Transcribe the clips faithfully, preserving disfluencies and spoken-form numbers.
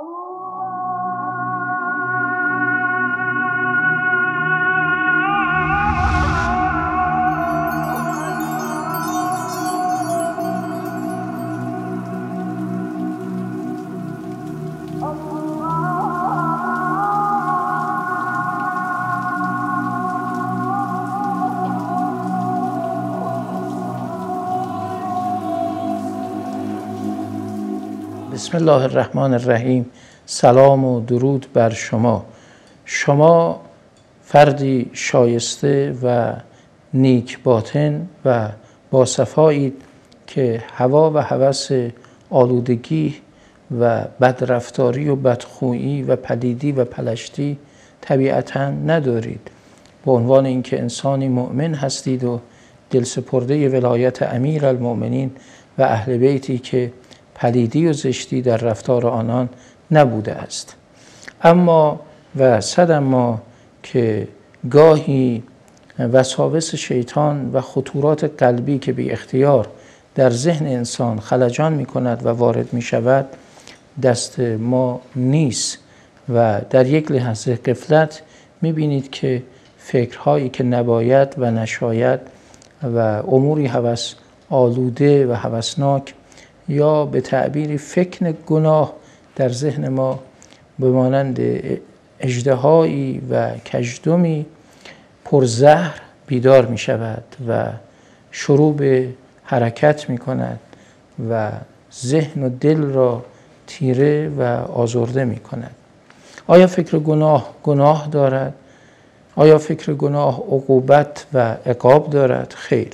بسم الله الرحمن الرحیم. سلام و درود بر شما. شما فردی شایسته و نیک باطن و با صفایید که هوا و هوس آلودگی و بدرفتاری و بدخویی و پلیدی و پلشتی طبیعتاً ندارید. به عنوان اینکه انسانی مؤمن هستید و دل سپرده ولایت امیر المؤمنین و اهل بیتی که پلیدی و زشتی در رفتار آنان نبوده است. اما و صد اما که گاهی وساوس شیطان و خطورات قلبی که بی اختیار در ذهن انسان خلجان می کند و وارد می شود دست ما نیست و در یک لحظه غفلت می بینید که فکرهایی که نباید و نشاید و اموری هوس آلوده و هوسناک یا به تعبیری فکر گناه در ذهن ما به مانند اژدهایی و کژدمی پرزهر بیدار می شود و شروع به حرکت می کند و ذهن و دل را تیره و آزرده می کند. آیا فکر گناه گناه دارد؟ آیا فکر گناه عقوبت و عقاب دارد؟ خیر.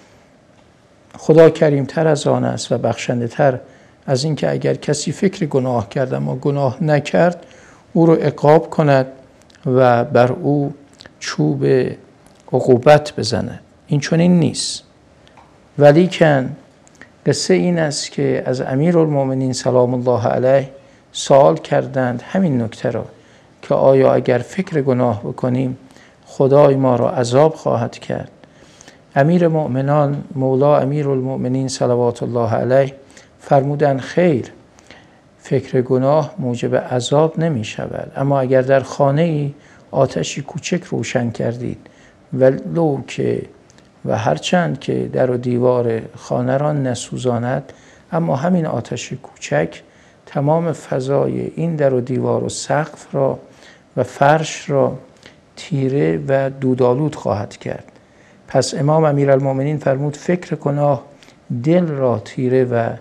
خدا کریمتر از آن است و بخشنده تر از این که اگر کسی فکر گناه کرد اما گناه نکرد او رو عقاب کند و بر او چوب عقوبت بزند. این چنین نیست. ولیکن قصه این است که از امیرالمؤمنین سلام الله علیه سوال کردند همین نکته را که آیا اگر فکر گناه بکنیم خدای ما را عذاب خواهد کرد؟ امیر مؤمنان مولا امیرالمؤمنین صلوات الله علیه فرمودند خیر، فکر گناه موجب عذاب نمی شود، اما اگر در خانه ای آتشی کوچک روشن کردید ولو که و هرچند که در و دیوار خانه را نسوزاند اما همین آتش کوچک تمام فضای این در و دیوار و سقف را و فرش را تیره و دودآلود خواهد کرد. پس امام امیرالمؤمنین فرمود فکر گناه دل را تیره و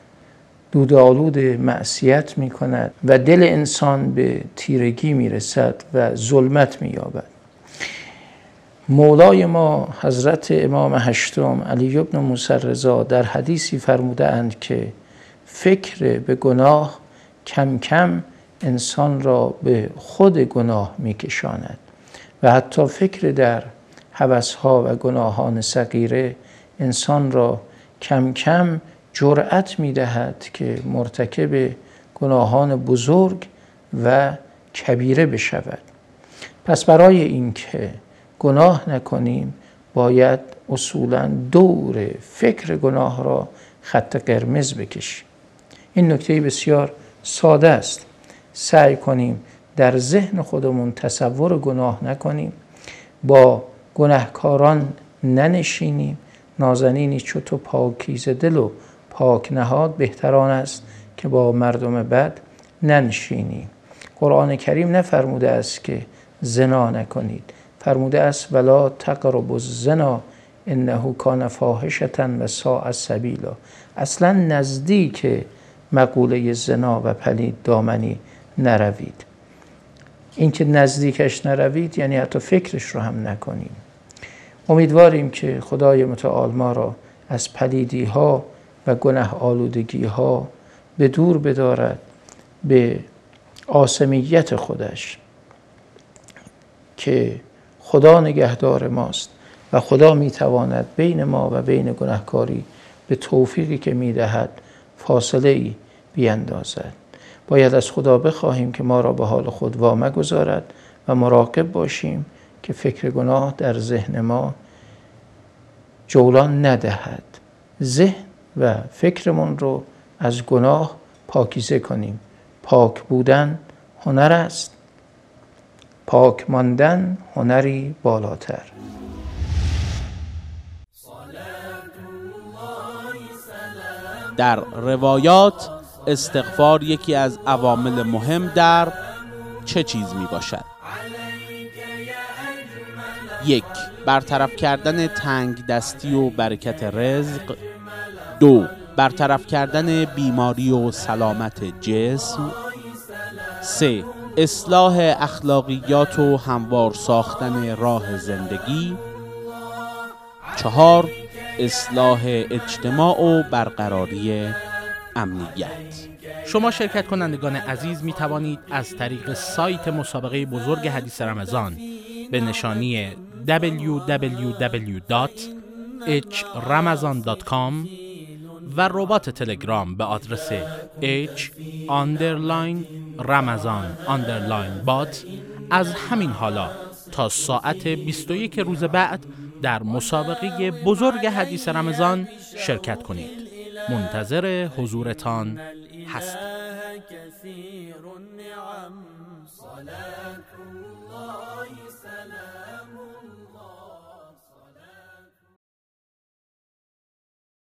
دودآلود معصیت می کند و دل انسان به تیرگی می رسد و ظلمت می یابد. مولای ما حضرت امام هشتم علی بن موسی رضا در حدیثی فرموده اند که فکر به گناه کم کم انسان را به خود گناه می کشاند و حتی فکر در هوس‌ها و گناهان صغیره انسان را کم کم جرأت می‌دهد که مرتکب گناهان بزرگ و کبیره بشود. پس برای اینکه گناه نکنیم باید اصولاً دور فکر گناه را خط قرمز بکشیم. این نکته بسیار ساده است. سعی کنیم در ذهن خودمون تصور گناه نکنیم، با گناهکاران ننشینیم. نازنینی چو تو پاکیزه دل و پاک نهاد بهتران است که با مردم بد ننشینیم. قرآن کریم نفرموده است که زنا نکنید، فرموده است ولا تقربوا الزنا انه کان فاحشة و ساء سبیلا. اصلا نزدیک مقوله زنا و پلید دامنی نروید. این که نزدیکش نروید یعنی حتی فکرش رو هم نکنیم. امیدواریم که خدای متعال ما را از پلیدی ها و گناه آلودگی ها به دور بدارد، به آسمیت خودش که خدا نگهدار ماست و خدا میتواند بین ما و بین گناهکاری به توفیقی که میدهد فاصله ای بیندازد. باید از خدا بخواهیم که ما را به حال خود وامگذارد و مراقب باشیم که فکر گناه در ذهن ما جولان ندهد. ذهن و فکرمون رو از گناه پاکیزه کنیم. پاک بودن هنر است، پاک ماندن هنری بالاتر. در روایات استغفار یکی از عوامل مهم در چه چیز می باشد؟ یک، برطرف کردن تنگ دستی و برکت رزق. دو، برطرف کردن بیماری و سلامت جسم. سه، اصلاح اخلاقیات و هموار ساختن راه زندگی. چهار، اصلاح اجتماع و برقراری امنیت. شما شرکت کنندگان عزیز می توانید از طریق سایت مسابقه بزرگ حدیث رمضان به نشانی دبلیو دبلیو دبلیو دات اچ رمضان دات کام و ربات تلگرام به آدرس h underline رمضان underline بات از همین حالا تا ساعت بیست و یک روز بعد در مسابقه بزرگ حدیث رمضان شرکت کنید. منتظر حضورتان هستیم.